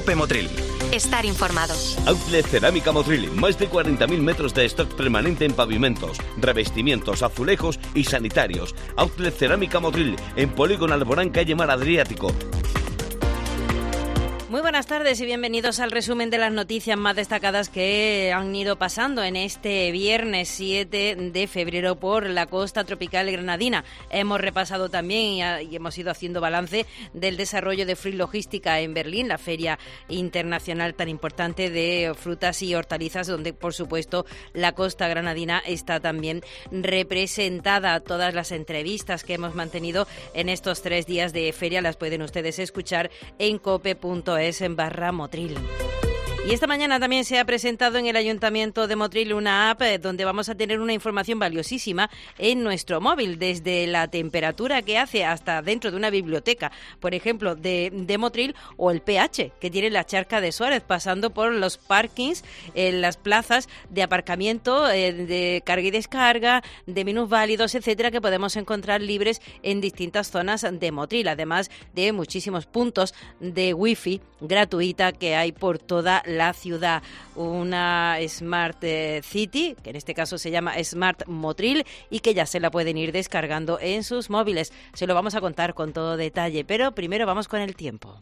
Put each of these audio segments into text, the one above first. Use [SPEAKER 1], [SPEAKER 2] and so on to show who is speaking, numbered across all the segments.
[SPEAKER 1] COPE Motril.
[SPEAKER 2] Estar informado.
[SPEAKER 3] Outlet Cerámica Motril. Más de 40.000 metros de stock permanente en pavimentos, revestimientos, azulejos y sanitarios. Outlet Cerámica Motril. En Polígono Alborán, calle Mar Adriático.
[SPEAKER 4] Muy buenas tardes y bienvenidos al resumen de las noticias más destacadas que han ido pasando en este viernes 7 de febrero por la costa tropical granadina. Hemos repasado también y hemos ido haciendo balance del desarrollo de Fruit Logística en Berlín, la feria internacional tan importante de frutas y hortalizas, donde por supuesto la costa granadina está también representada. Todas las entrevistas que hemos mantenido en estos 3 días de feria las pueden ustedes escuchar en cope.es/Motril. Y esta mañana también se ha presentado en el Ayuntamiento de Motril una app donde vamos a tener una información valiosísima en nuestro móvil, desde la temperatura que hace hasta dentro de una biblioteca, por ejemplo, de Motril, o el pH que tiene la Charca de Suárez, pasando por los parkings, las plazas de aparcamiento, de carga y descarga, de minusválidos, etcétera, que podemos encontrar libres en distintas zonas de Motril, además de muchísimos puntos de wifi gratuita que hay por toda la ciudad. Una Smart City, que en este caso se llama Smart Motril, y que ya se la pueden ir descargando en sus móviles. Se lo vamos a contar con todo detalle, pero primero vamos con el tiempo.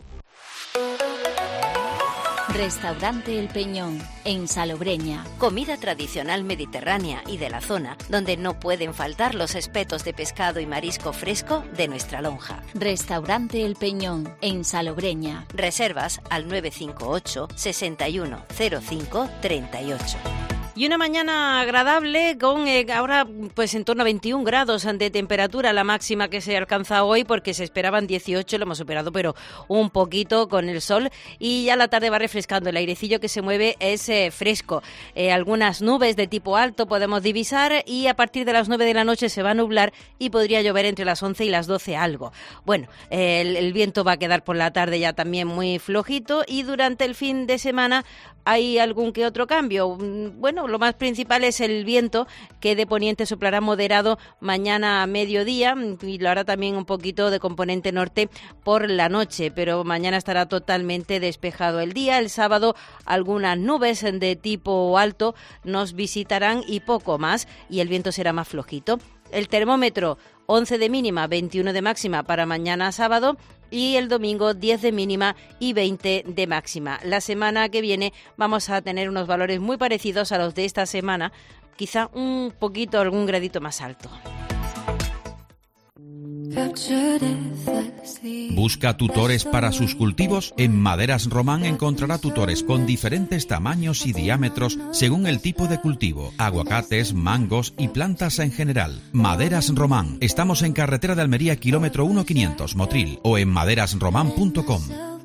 [SPEAKER 5] Restaurante El Peñón, en Salobreña.
[SPEAKER 2] Comida tradicional mediterránea y de la zona, donde no pueden faltar los espetos de pescado y marisco fresco de nuestra lonja.
[SPEAKER 5] Restaurante El Peñón, en Salobreña.
[SPEAKER 2] Reservas al 958 61 05 38.
[SPEAKER 4] Y una mañana agradable con ahora pues en torno a 21 grados de temperatura, la máxima que se alcanza hoy, porque se esperaban 18, lo hemos superado, pero un poquito con el sol, y ya la tarde va refrescando, el airecillo que se mueve es fresco. Algunas nubes de tipo alto podemos divisar, y a partir de las 9 de la noche se va a nublar y podría llover entre las 11 y las 12 algo. Bueno, el viento va a quedar por la tarde ya también muy flojito, y durante el fin de semana hay algún que otro cambio. Bueno, lo más principal es el viento, que de poniente soplará moderado mañana a mediodía, y lo hará también un poquito de componente norte por la noche, pero mañana estará totalmente despejado el día. El sábado algunas nubes de tipo alto nos visitarán y poco más, y el viento será más flojito. El termómetro 11 de mínima, 21 de máxima para mañana sábado, y el domingo 10 de mínima y 20 de máxima. La semana que viene vamos a tener unos valores muy parecidos a los de esta semana, quizá un poquito, algún gradito más alto.
[SPEAKER 6] ¿Busca tutores para sus cultivos? En Maderas Román encontrará tutores con diferentes tamaños y diámetros según el tipo de cultivo, aguacates, mangos y plantas en general. Maderas Román. Estamos en carretera de Almería, kilómetro 1500, Motril, o en maderasromán.com.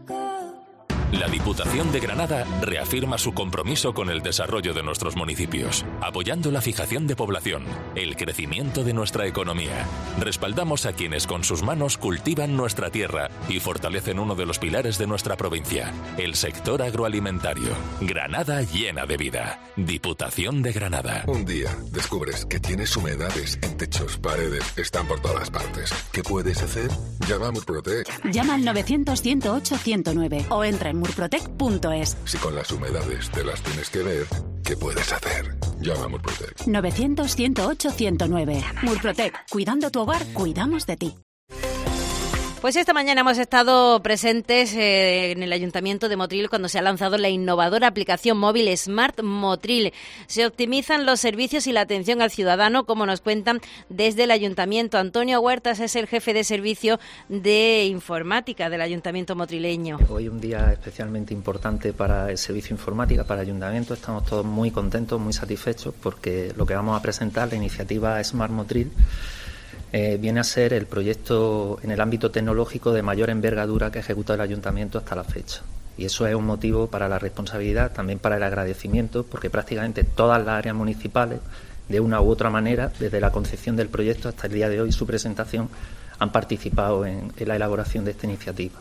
[SPEAKER 7] La Diputación de Granada reafirma su compromiso con el desarrollo de nuestros municipios, apoyando la fijación de población, el crecimiento de nuestra economía. Respaldamos a quienes con sus manos cultivan nuestra tierra y fortalecen uno de los pilares de nuestra provincia, el sector agroalimentario. Granada llena de vida. Diputación de Granada.
[SPEAKER 8] Un día descubres que tienes humedades en techos, paredes, están por todas partes. ¿Qué puedes hacer? Llama a Murprotec.
[SPEAKER 9] Llama al 900-108-109 o entra en murprotec.es.
[SPEAKER 8] Si con las humedades te las tienes que ver, ¿qué puedes hacer? Llama a Murprotec.
[SPEAKER 9] 900-108-109. Murprotec. Cuidando tu hogar, cuidamos de ti.
[SPEAKER 4] Pues esta mañana hemos estado presentes en el Ayuntamiento de Motril cuando se ha lanzado la innovadora aplicación móvil Smart Motril. Se optimizan los servicios y la atención al ciudadano, como nos cuentan desde el Ayuntamiento. Antonio Huertas es el jefe de servicio de informática del Ayuntamiento motrileño.
[SPEAKER 10] Hoy un día especialmente importante para el servicio informática, para el Ayuntamiento. Estamos todos muy contentos, muy satisfechos, porque lo que vamos a presentar, la iniciativa Smart Motril, viene a ser el proyecto en el ámbito tecnológico de mayor envergadura que ha ejecutado el Ayuntamiento hasta la fecha. Y eso es un motivo para la responsabilidad, también para el agradecimiento, porque prácticamente todas las áreas municipales, de una u otra manera, desde la concepción del proyecto hasta el día de hoy, su presentación, han participado en la elaboración de esta iniciativa.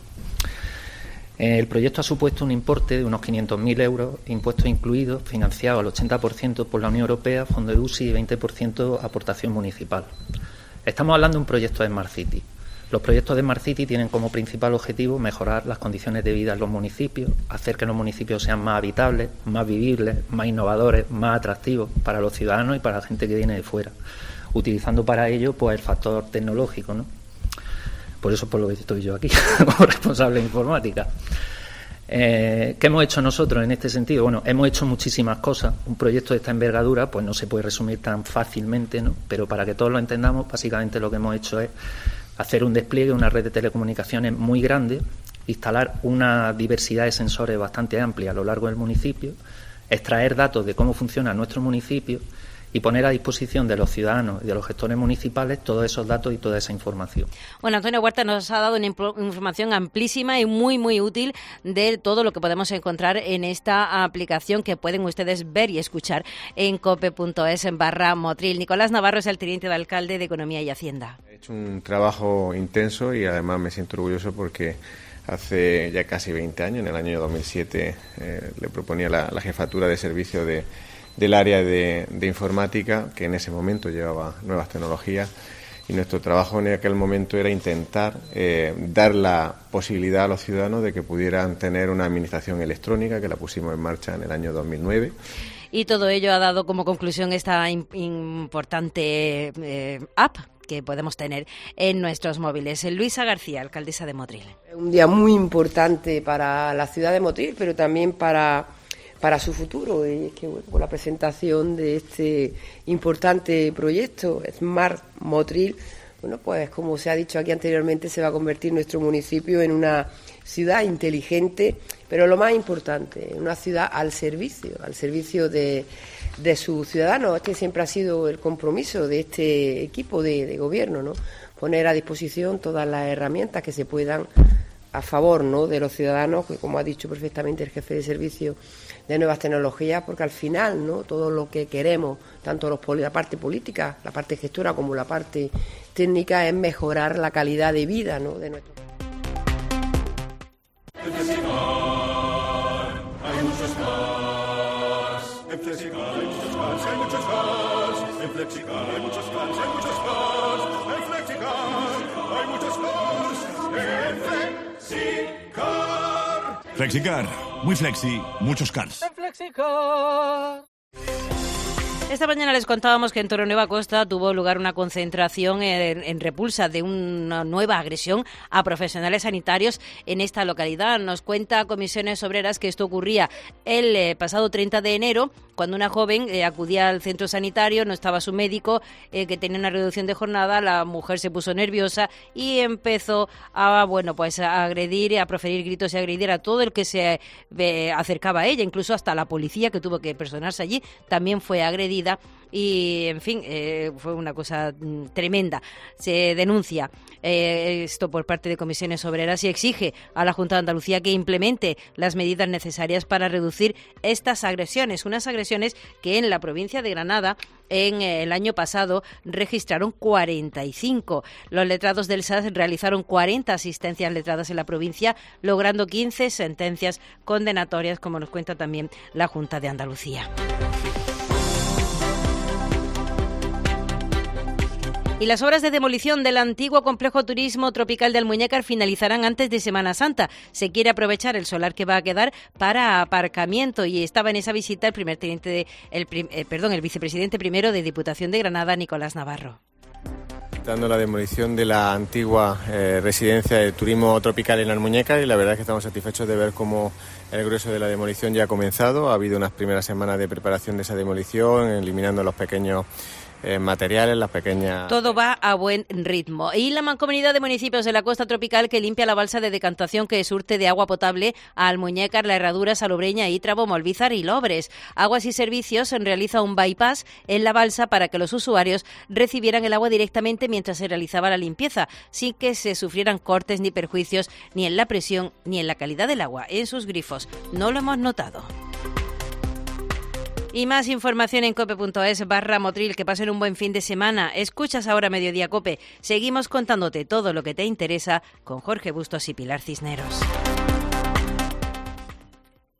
[SPEAKER 10] El proyecto ha supuesto un importe de unos 500.000 euros, impuestos incluidos, financiado al 80% por la Unión Europea, Fondo de USI y 20% aportación municipal. Estamos hablando de un proyecto de Smart City. Los proyectos de Smart City tienen como principal objetivo mejorar las condiciones de vida en los municipios, hacer que los municipios sean más habitables, más vivibles, más innovadores, más atractivos para los ciudadanos y para la gente que viene de fuera, utilizando para ello pues el factor tecnológico, ¿no? Por eso por lo que estoy yo aquí como responsable de informática. ¿Qué hemos hecho nosotros en este sentido? Bueno, hemos hecho muchísimas cosas. Un proyecto de esta envergadura pues no se puede resumir tan fácilmente, ¿no? Pero para que todos lo entendamos, básicamente lo que hemos hecho es hacer un despliegue, una red de telecomunicaciones muy grande, instalar una diversidad de sensores bastante amplia a lo largo del municipio, extraer datos de cómo funciona nuestro municipio y poner a disposición de los ciudadanos y de los gestores municipales todos esos datos y toda esa información.
[SPEAKER 4] Bueno, Antonio Huerta nos ha dado una información amplísima y muy, muy útil de todo lo que podemos encontrar en esta aplicación que pueden ustedes ver y escuchar en cope.es/Motril. Nicolás Navarro es el teniente de alcalde de Economía y Hacienda.
[SPEAKER 1] He hecho un trabajo intenso y además me siento orgulloso porque hace ya casi 20 años, en el año 2007, le proponía la jefatura de servicio del área de informática, que en ese momento llevaba nuevas tecnologías, y nuestro trabajo en aquel momento era intentar dar la posibilidad a los ciudadanos de que pudieran tener una administración electrónica, que la pusimos en marcha en el año 2009.
[SPEAKER 4] Y todo ello ha dado como conclusión esta importante app que podemos tener en nuestros móviles. Luisa García, alcaldesa de Motril.
[SPEAKER 11] Un día muy importante para la ciudad de Motril, pero también para su futuro, y es que bueno, con la presentación de este importante proyecto Smart Motril, bueno, pues como se ha dicho aquí anteriormente, se va a convertir nuestro municipio en una ciudad inteligente, pero lo más importante, una ciudad al servicio de sus ciudadanos. Este siempre ha sido el compromiso de este equipo de gobierno, ¿no? Poner a disposición todas las herramientas que se puedan a favor, ¿no?, de los ciudadanos, que como ha dicho perfectamente el jefe de servicio, de nuevas tecnologías, porque al final, ¿no?, todo lo que queremos, tanto la parte política, la parte gestora como la parte técnica, es mejorar la calidad de vida, ¿no?, de nuestro.
[SPEAKER 12] En Flexicar hay muchos más. En Flexicar hay muchos más, hay muchos más. En Flexicar hay muchos más, hay muchos más. En Flexicar hay muchos más. En Flexicar.
[SPEAKER 13] Flexicar, muy flexi, muchos cars.
[SPEAKER 12] En Flexicar.
[SPEAKER 4] Esta mañana les contábamos que en Torrenueva Costa tuvo lugar una concentración en repulsa de una nueva agresión a profesionales sanitarios en esta localidad. Nos cuenta Comisiones Obreras que esto ocurría el pasado 30 de enero, cuando una joven acudía al centro sanitario, no estaba su médico, que tenía una reducción de jornada. La mujer se puso nerviosa y empezó a agredir, a proferir gritos y a agredir a todo el que se acercaba a ella, incluso hasta la policía, que tuvo que personarse allí, también fue agredida. Y, en fin, fue una cosa tremenda. Se denuncia esto por parte de Comisiones Obreras y exige a la Junta de Andalucía que implemente las medidas necesarias para reducir estas agresiones. Unas agresiones que en la provincia de Granada en el año pasado registraron 45. Los letrados del SAS realizaron 40 asistencias letradas en la provincia, logrando 15 sentencias condenatorias, como nos cuenta también la Junta de Andalucía. Y las obras de demolición del antiguo complejo turismo tropical de Almuñécar finalizarán antes de Semana Santa. Se quiere aprovechar el solar que va a quedar para aparcamiento, y estaba en esa visita el vicepresidente primero de Diputación de Granada, Nicolás Navarro.
[SPEAKER 1] Dando la demolición de la antigua residencia de turismo tropical en Almuñécar, y la verdad es que estamos satisfechos de ver cómo el grueso de la demolición ya ha comenzado. Ha habido unas primeras semanas de preparación de esa demolición, eliminando los pequeños materiales, las pequeñas...
[SPEAKER 4] Todo va a buen ritmo. Y la Mancomunidad de Municipios de la Costa Tropical, que limpia la balsa de decantación que surte de agua potable a Almuñécar, La Herradura, Salobreña, Ítrabo, Molvízar y Lobres. Aguas y Servicios realiza un bypass en la balsa para que los usuarios recibieran el agua directamente mientras se realizaba la limpieza, sin que se sufrieran cortes ni perjuicios ni en la presión ni en la calidad del agua en sus grifos. No lo hemos notado. Y más información en cope.es/Motril. Que pasen un buen fin de semana. Escuchas ahora Mediodía Cope. Seguimos contándote todo lo que te interesa con Jorge Bustos y Pilar Cisneros.